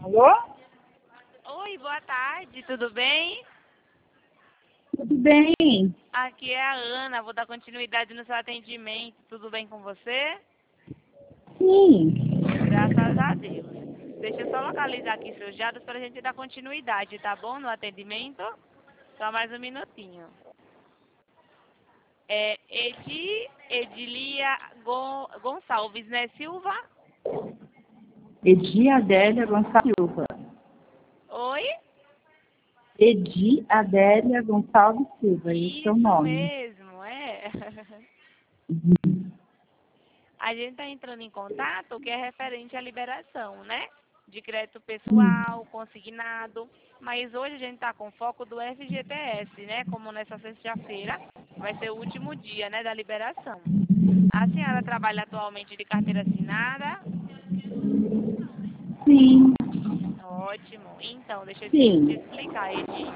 Alô? Oi, boa tarde, tudo bem? Tudo bem? Aqui é a Ana, vou dar continuidade no seu atendimento. Tudo bem com você? Sim. Graças a Deus. Deixa eu só localizar aqui seus dados para a gente dar continuidade, tá bom? No atendimento. Só mais um minutinho. É Edilia Gonçalves, né, Silva? Edi Adélia Gonçalves Silva. Oi? Edi Adélia Gonçalves Silva, esse é o seu Isso nome. mesmo, é. Uhum. A gente está entrando em contato que é referente à liberação, né? De crédito pessoal, consignado. Mas hoje a gente está com foco do FGTS, né? Como nessa sexta-feira vai ser o último dia, né, da liberação. A senhora trabalha atualmente de carteira assinada? Sim. Ótimo. Então, deixa eu te Sim. explicar, Edi.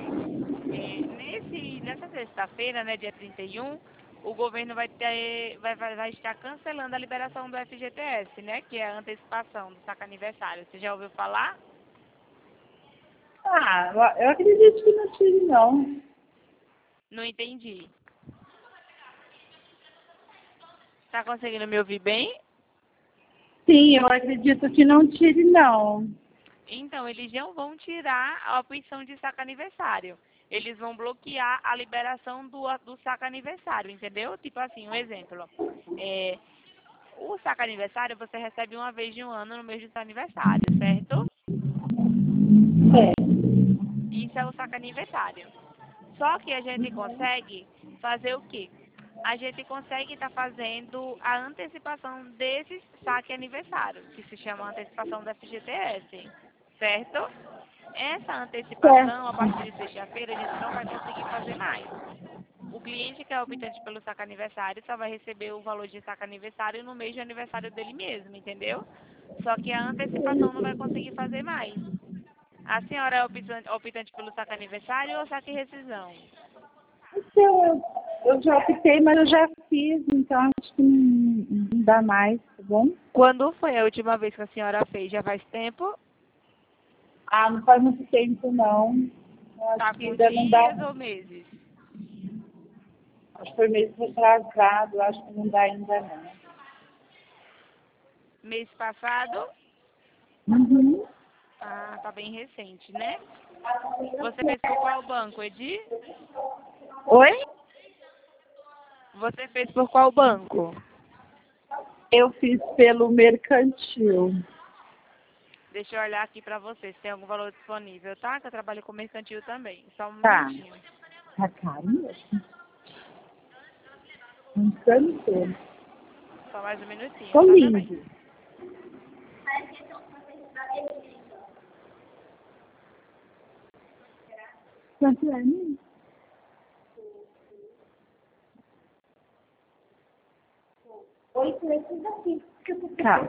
Nessa sexta-feira, né, dia 31, o governo vai estar cancelando a liberação do FGTS, né, que é a antecipação do saque aniversário. Você já ouviu falar? Eu acredito que não tive, não. Não entendi. Tá conseguindo me ouvir bem? Sim, eu acredito que não tire, não. Então, eles não vão tirar a opção de saque aniversário. Eles vão bloquear a liberação do saque aniversário, entendeu? Tipo assim, um exemplo. O saque aniversário você recebe uma vez de um ano no mês do seu aniversário, certo? É. Isso é o saque aniversário. Só que a gente consegue fazer o quê? A gente consegue estar fazendo a antecipação desse saque aniversário, que se chama antecipação da FGTS, certo? Essa antecipação, a partir Certo. de sexta-feira, a gente não vai conseguir fazer mais. O cliente que é optante pelo saque aniversário só vai receber o valor de saque aniversário no mês de aniversário dele mesmo, entendeu? Só que a antecipação não vai conseguir fazer mais. A senhora é optante pelo saque aniversário ou saque rescisão? Então, eu já optei, mas eu já fiz, então acho que não dá mais, tá bom? Quando foi a última vez que a senhora fez? Já faz tempo? Não faz muito tempo, não. Eu Tá acho que com ainda não dá. dias ou meses? Acho que foi mês retrasado, acho que não dá ainda, não. Mês passado? Uhum. Ah, tá bem recente, né? Você fez por qual banco, Edi? Oi? Você fez por qual banco? Eu fiz pelo mercantil. Deixa eu olhar aqui pra você se tem algum valor disponível, tá? Que eu trabalho com mercantil também. Só um Tá. minutinho. Tá caro mesmo. Mercantil. Só mais um minutinho, Tô tá também. lindo. Quanto é mesmo? Oito esses aqui. Tá.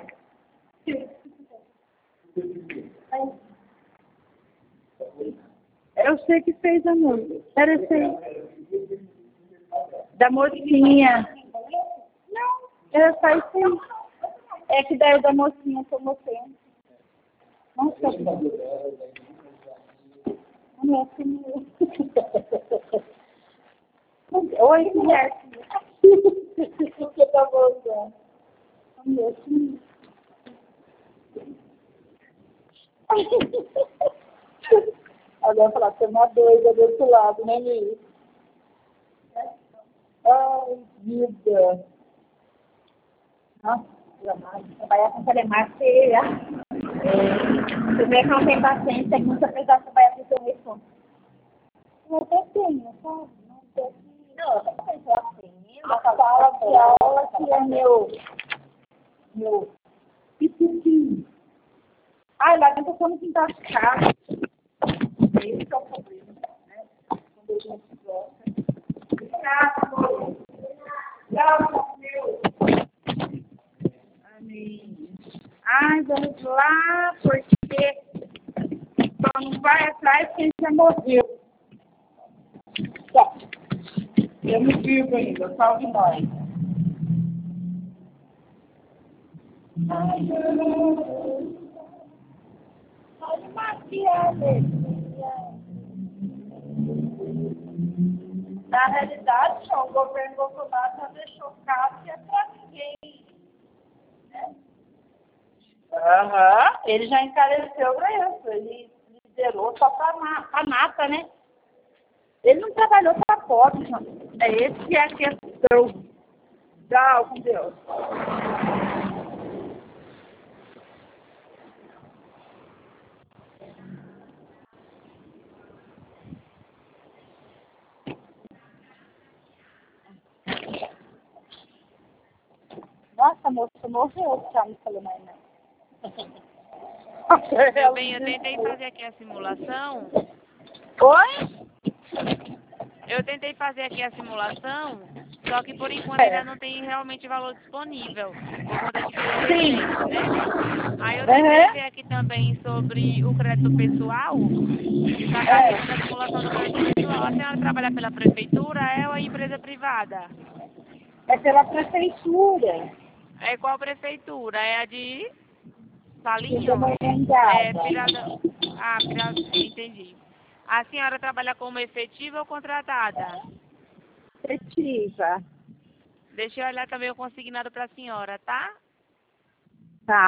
Eu sei que fez a moça. Era esse aí. Da mocinha. Não, era só isso aí. É que daí o da mocinha que eu mostrei. Não sei. Não é que não. Oi, mulher. O que tá voltando? Não é que Agora falar, tem uma doida do outro lado, né, Luiz? Ai, vida. Nossa, trabalhar com telemarketing você vê que não tem paciência, é muita pessoa trabalhar com telefone. Eu até tenho, sabe? Não, eu também sou assim. A sala de aula que é meu pipitinho. Ai, lá dentro eu tô no quintal de casa. Esse é o problema, né? Quando a gente gosta. Tchau, meu. Amém. Ai, vamos lá, porque só não vai atrás quem já morreu. Tá. Eu não vivo ainda, salve nós. Ai, Pode maquiar mesmo. Na realidade, o governo Bolsonaro já deixou claro que é para ninguém. Né? Ele já encareceu o preço, ele liderou só para nata, né? Ele não trabalhou para pobre, não. É esse que é a questão. Tchau, com Deus. Nossa, a moça morreu, já não falou mais nada. Meu bem, eu tentei fazer aqui a simulação. Oi? Eu tentei fazer aqui a simulação, só que por enquanto ainda não tem realmente valor disponível, por conta de que ele é recente, né? Aí eu tentei ver aqui também sobre o crédito pessoal, e está carregando a simulação do crédito pessoal. A senhora trabalha pela prefeitura, é ou é empresa privada? É pela prefeitura. É qual prefeitura? É a de Salinho? É Pirada... Ah, Pirada... Entendi. A senhora trabalha como efetiva ou contratada? efetiva. Deixa eu olhar também o consignado para a senhora, tá? Tá.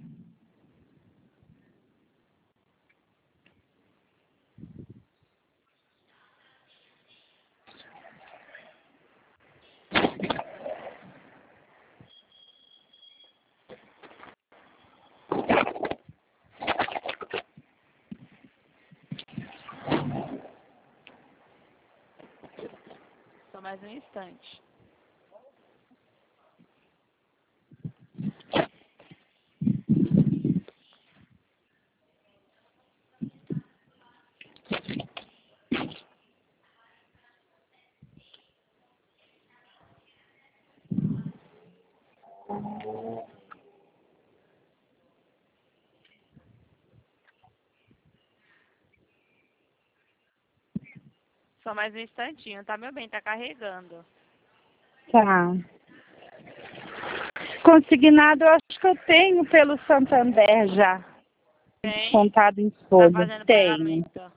Só mais um instante. Só mais um instantinho, tá, meu bem? Tá carregando. Tá. Consignado, eu acho que eu tenho pelo Santander já. Tem? Contado em Tá folha. fazendo Tenho. pagamento.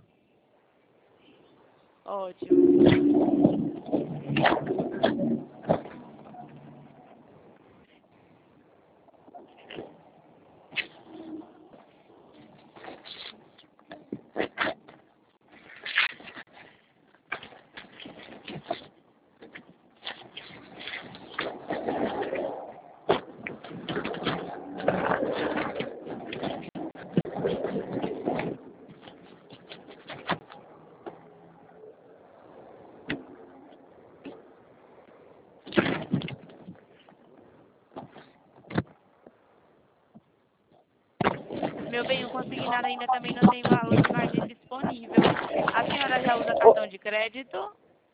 Ótimo. Meu bem, o consignado ainda também não tem valor de margem disponível. A senhora já usa cartão de crédito?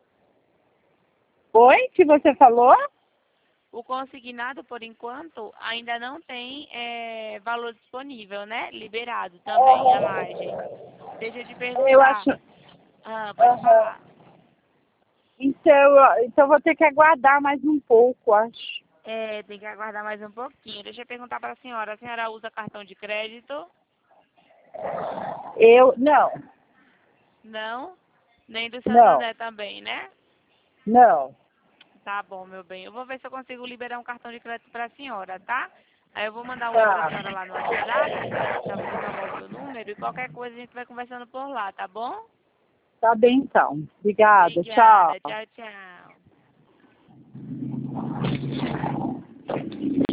Oi? Que você falou? O consignado, por enquanto, ainda não tem valor disponível, né? Liberado também a margem. Deixa eu te perguntar. Eu acho. Pode falar. Então vou ter que aguardar mais um pouco, acho. Tem que aguardar mais um pouquinho. Deixa eu perguntar para a senhora. A senhora usa cartão de crédito? Não. Não? Nem do Santander também, né? Não. Tá bom, meu bem. Eu vou ver se eu consigo liberar um cartão de crédito para a senhora, tá? Aí eu vou mandar um oi para a senhora lá no WhatsApp, para você salvar o meu número, e qualquer coisa a gente vai conversando por lá, tá bom? Tá bem, então. Obrigada. Obrigada. Tchau. Tchau, tchau.